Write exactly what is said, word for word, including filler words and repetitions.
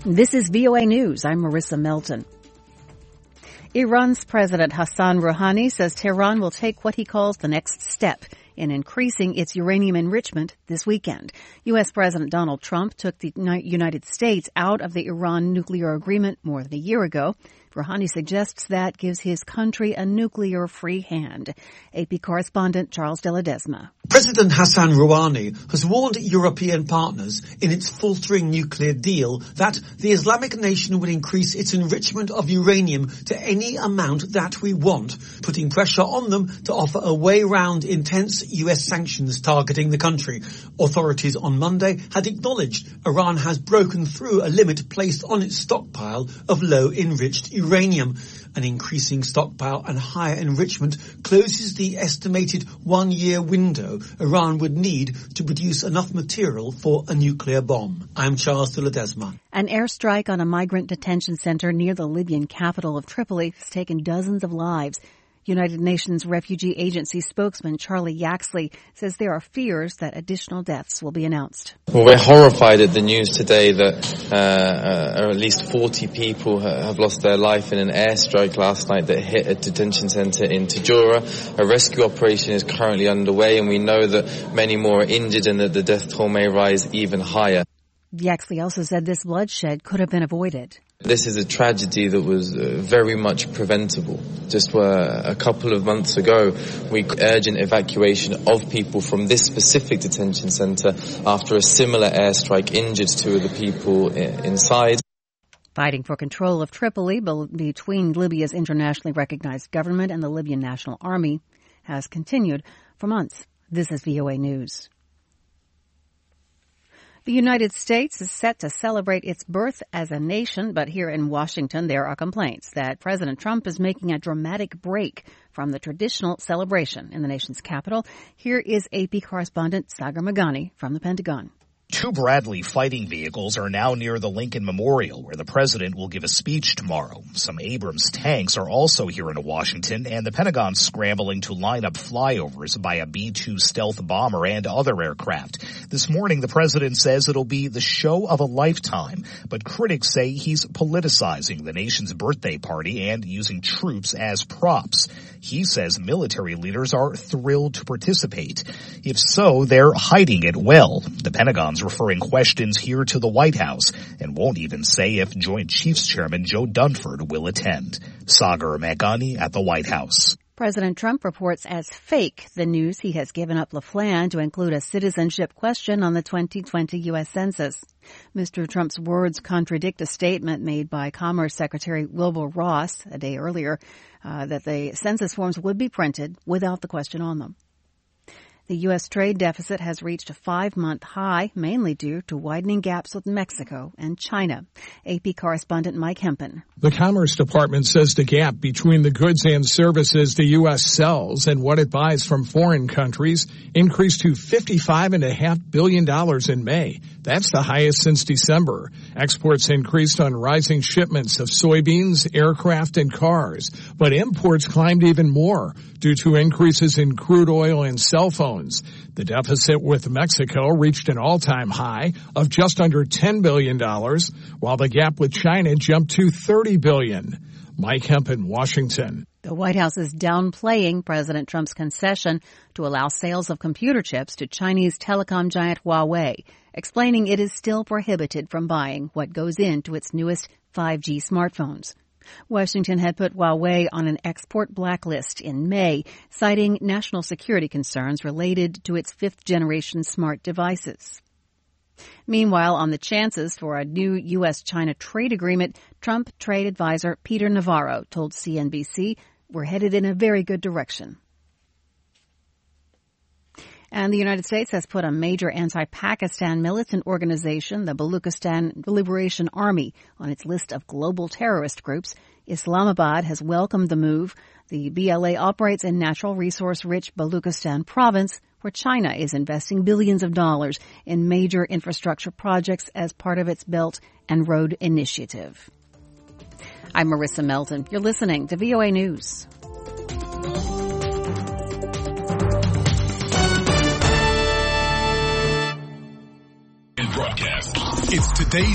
This is V O A News. I'm Marissa Melton. Iran's President Hassan Rouhani says Tehran will take what he calls the next step in increasing its uranium enrichment this weekend. U S. President Donald Trump took the United States out of the Iran nuclear agreement more than a year ago. Rouhani suggests that gives his country a nuclear-free hand. A P correspondent Charles de Ledesma. President Hassan Rouhani has warned European partners in its faltering nuclear deal that the Islamic nation would increase its enrichment of uranium to any amount that we want, putting pressure on them to offer a way round intense U S sanctions targeting the country. Authorities on Monday had acknowledged Iran has broken through a limit placed on its stockpile of low-enriched uranium. An increasing stockpile and higher enrichment closes the estimated one-year window Iran would need to produce enough material for a nuclear bomb. I'm Charles de Ledesma. An airstrike on a migrant detention center near the Libyan capital of Tripoli has taken dozens of lives. United Nations Refugee Agency spokesman Charlie Yaxley says there are fears that additional deaths will be announced. Well, we're horrified at the news today that uh, uh, at least forty people have lost their life in an airstrike last night that hit a detention center in Tajura. A rescue operation is currently underway, and we know that many more are injured and that the death toll may rise even higher. Yaxley also said this bloodshed could have been avoided. This is a tragedy that was uh, very much preventable. Just uh, a couple of months ago, we urgent evacuation of people from this specific detention centre after a similar airstrike injured two of the people I- inside. Fighting for control of Tripoli be- between Libya's internationally recognized government and the Libyan National Army has continued for months. This is V O A News. The United States is set to celebrate its birth as a nation, but here in Washington there are complaints that President Trump is making a dramatic break from the traditional celebration in the nation's capital. Here is A P correspondent Sagar Meghani from the Pentagon. Two Bradley fighting vehicles are now near the Lincoln Memorial, where the president will give a speech tomorrow. Some Abrams tanks are also here in Washington, and the Pentagon's scrambling to line up flyovers by a B two stealth bomber and other aircraft. This morning, the president says it'll be the show of a lifetime, but critics say he's politicizing the nation's birthday party and using troops as props. He says military leaders are thrilled to participate. If so, they're hiding it well. The Pentagon's referring questions here to the White House and won't even say if Joint Chiefs Chairman Joe Dunford will attend. Sagar Meghani at the White House. President Trump reports as fake the news he has given up LaFlan to include a citizenship question on the twenty twenty U S Census. Mister Trump's words contradict a statement made by Commerce Secretary Wilbur Ross a day earlier uh, that the census forms would be printed without the question on them. The U S trade deficit has reached a five-month high, mainly due to widening gaps with Mexico and China. A P correspondent Mike Hempen. The Commerce Department says the gap between the goods and services the U S sells and what it buys from foreign countries increased to fifty-five point five billion dollars in May. That's the highest since December. Exports increased on rising shipments of soybeans, aircraft, and cars, but imports climbed even more due to increases in crude oil and cell phones. The deficit with Mexico reached an all-time high of just under ten billion dollars, while the gap with China jumped to thirty billion dollars. Mike Hempen, Washington. The White House is downplaying President Trump's concession to allow sales of computer chips to Chinese telecom giant Huawei, explaining it is still prohibited from buying what goes into its newest five G smartphones. Washington had put Huawei on an export blacklist in May, citing national security concerns related to its fifth-generation smart devices. Meanwhile, on the chances for a new U S China trade agreement, Trump trade advisor Peter Navarro told C N B C, "We're headed in a very good direction." And the United States has put a major anti-Pakistan militant organization, the Baluchistan Liberation Army, on its list of global terrorist groups. Islamabad has welcomed the move. The B L A operates in natural resource-rich Baluchistan province, where China is investing billions of dollars in major infrastructure projects as part of its Belt and Road Initiative. I'm Marissa Melton. You're listening to V O A News. Broadcast. It's today's